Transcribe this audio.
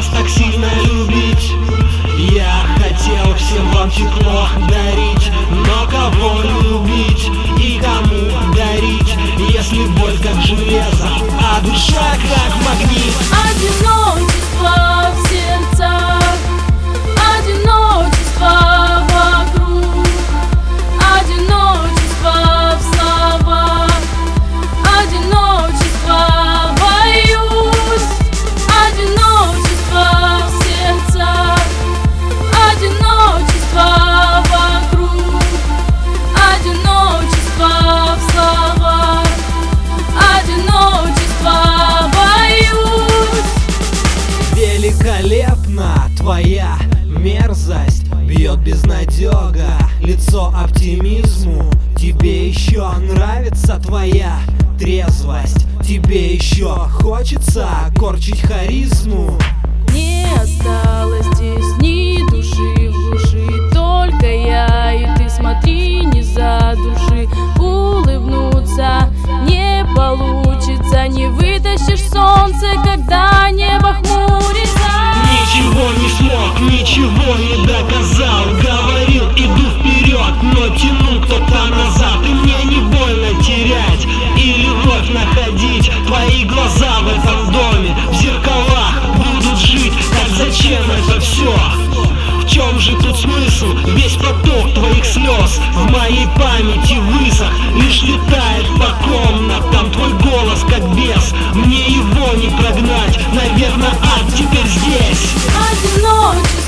так сильно любить. Я хотел всем вам тепло дарить, но кого любить и кому дарить, если боль как железо, а душа как магнит? Одиночество в сердцах, одиночество вокруг, одиночество в словах, одиночество боюсь, одиночество в сердцах, одиночество вокруг, одиночество в словах, одиночество боюсь. Великолепна твоя мерзость, бьет безнадега лицо оптимизму. Тебе еще нравится твоя трезвость, тебе еще хочется корчить харизму. Не осталось здесь ни души в глуши, только я и ты, смотри, не задуши. Улыбнуться не получится, не вытащишь солнце, когда небо хмурится. Ничего не смог, ничего не доказал, говорил, иду вперед, но тянул кто-то назад. И мне не больно терять или вновь находить твои глаза в этом доме, в зеркалах будут жить. Так зачем это все? В чем же тут смысл? Весь поток твоих слез в моей памяти высох, лишь летает по комнатам твой голос как бес. Мне его не прогнать, наверное, ад теперь здесь. Одиночество